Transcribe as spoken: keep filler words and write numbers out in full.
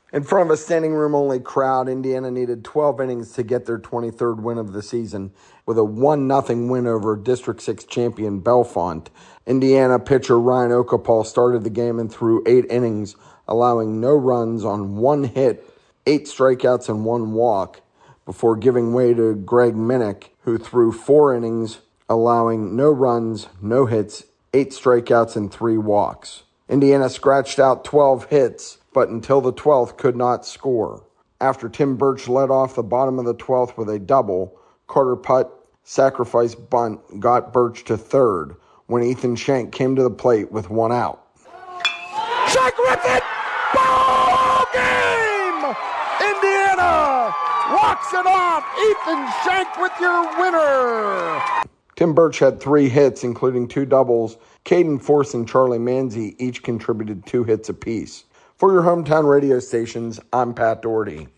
In front of a standing room only crowd, Indiana needed twelve innings to get their twenty-third win of the season with a one nothing win over District six champion Bellefonte. Indiana pitcher Ryan Okapal started the game and threw eight innings, allowing no runs on one hit, eight strikeouts, and one walk, before giving way to Greg Minnick, who threw four innings, allowing no runs, no hits, eight strikeouts, and three walks. Indiana scratched out twelve hits, but until the twelfth could not score. After Tim Birch led off the bottom of the twelfth with a double, Carter Putt sacrifice bunt got Birch to third when Ethan Shank came to the plate with one out. Shank ripped it! Ball game! Indiana walks it off! Ethan Shank with your winner! Tim Birch had three hits, including two doubles. Caden Force and Charlie Manzi each contributed two hits apiece. For your hometown radio stations, I'm Pat Doherty.